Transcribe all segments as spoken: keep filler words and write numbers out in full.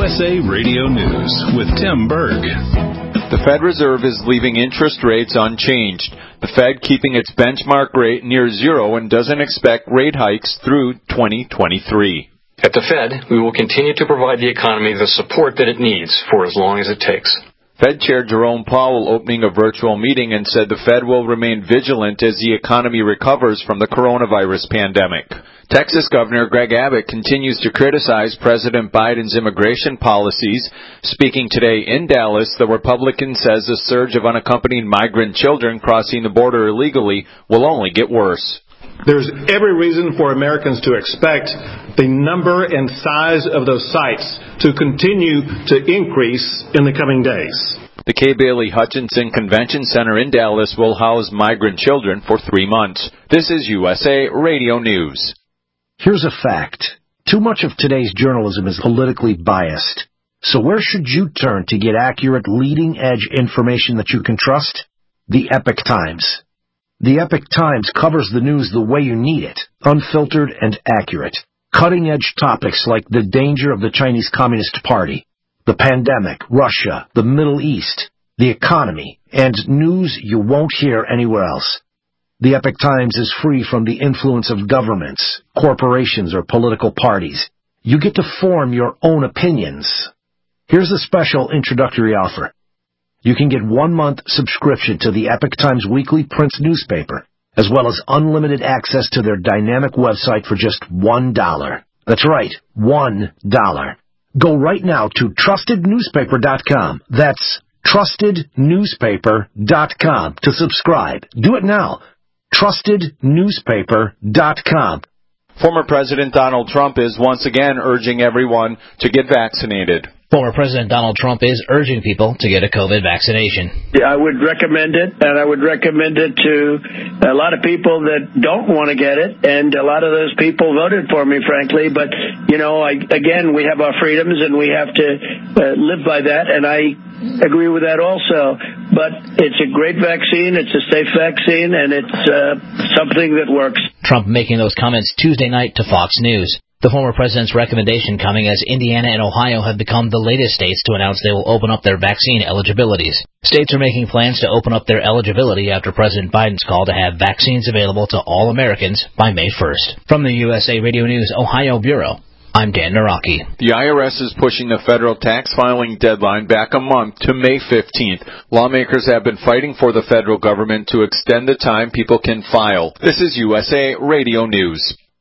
S A Radio News with Tim Berg. The Fed Reserve is leaving interest rates unchanged. The Fed keeping its benchmark rate near zero and doesn't expect rate hikes through twenty twenty-three. At the Fed, we will continue to provide the economy the support that it needs for as long as it takes. Fed Chair Jerome Powell opening a virtual meeting and said the Fed will remain vigilant as the economy recovers from the coronavirus pandemic. Texas Governor Greg Abbott continues to criticize President Biden's immigration policies. Speaking today in Dallas, the Republican says the surge of unaccompanied migrant children crossing the border illegally will only get worse. There's every reason for Americans to expect the number and size of those sites to continue to increase in the coming days. The Kay Bailey Hutchinson Convention Center in Dallas will house migrant children for three months. This is U S A Radio News. Here's a fact. Too much of today's journalism is politically biased. So where should you turn to get accurate, leading-edge information that you can trust? The Epoch Times. The Epoch Times covers the news the way you need it, unfiltered and accurate. Cutting-edge topics like the danger of the Chinese Communist Party, the pandemic, Russia, the Middle East, the economy, and news you won't hear anywhere else. The Epoch Times is free from the influence of governments, corporations, or political parties. You get to form your own opinions. Here's a special introductory offer. You can get one month subscription to the Epoch Times weekly print newspaper, as well as unlimited access to their dynamic website for just one dollar. That's right, one dollar. Go right now to trusted newspaper dot com. That's trusted newspaper dot com to subscribe. Do it now. trusted newspaper dot com. Former President Donald Trump is once again urging everyone to get vaccinated. Former President Donald Trump is urging people to get a COVID vaccination. Yeah, I would recommend it, and I would recommend it to a lot of people that don't want to get it, and a lot of those people voted for me, frankly. But, you know, I, again, we have our freedoms, and we have to uh, live by that, and I agree with that also. But it's a great vaccine, it's a safe vaccine, and it's uh, something that works. Trump making those comments Tuesday night to Fox News. The former president's recommendation coming as Indiana and Ohio have become the latest states to announce they will open up their vaccine eligibilities. States are making plans to open up their eligibility after President Biden's call to have vaccines available to all Americans by May first. From the U S A Radio News Ohio Bureau, I'm Dan Naraki. The I R S is pushing the federal tax filing deadline back a month to May fifteenth. Lawmakers have been fighting for the federal government to extend the time people can file. This is U S A Radio News.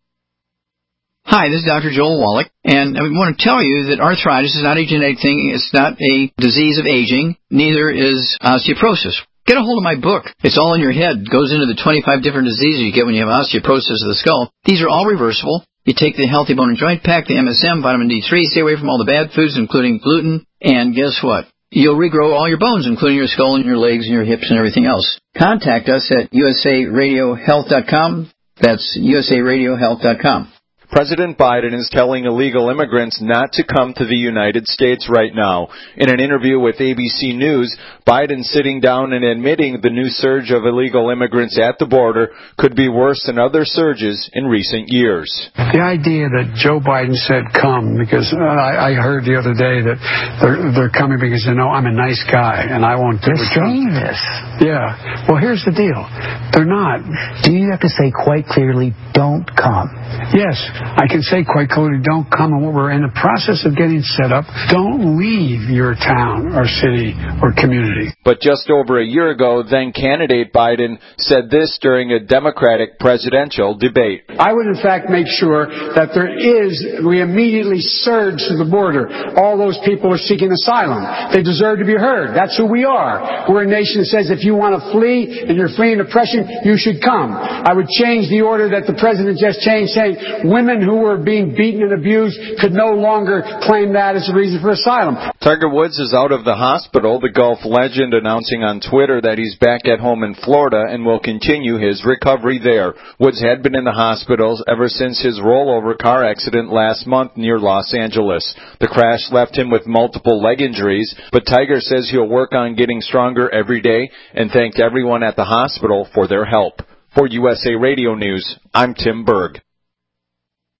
Hi, this is Doctor Joel Wallach, and I want to tell you that arthritis is not a genetic thing. It's not a disease of aging. Neither is osteoporosis. Get a hold of my book. It's all in your head. It goes into the twenty-five different diseases you get when you have osteoporosis of the skull. These are all reversible. You take the Healthy Bone and Joint Pack, the M S M, vitamin D three, stay away from all the bad foods, including gluten, and guess what? You'll regrow all your bones, including your skull and your legs and your hips and everything else. Contact us at U S A radio health dot com. That's U S A radio health dot com. President Biden is telling illegal immigrants not to come to the United States right now. In an interview with A B C News, Biden sitting down and admitting the new surge of illegal immigrants at the border could be worse than other surges in recent years. The idea that Joe Biden said come, because uh, I, I heard the other day that they're, they're coming because they know I'm a nice guy and I won't do it. They're saying this. Yeah. Well, here's the deal. They're not. Do you have to say quite clearly, don't come? Yes. I can say quite clearly, don't come, and we're in the process of getting set up. Don't leave your town or city or community. But just over a year ago, then candidate Biden said this during a Democratic presidential debate. I would, in fact, make sure that there is, we immediately surge to the border. All those people are seeking asylum. They deserve to be heard. That's who we are. We're a nation that says if you want to flee and you're fleeing oppression, you should come. I would change the order that the president just changed, saying women who were being beaten and abused could no longer claim that as a reason for asylum. Tiger Woods is out of the hospital, the golf legend announcing on Twitter that he's back at home in Florida and will continue his recovery there. Woods had been in the hospitals ever since his rollover car accident last month near Los Angeles. The crash left him with multiple leg injuries, but Tiger says he'll work on getting stronger every day and thanked everyone at the hospital for their help. For U S A Radio News, I'm Tim Berg.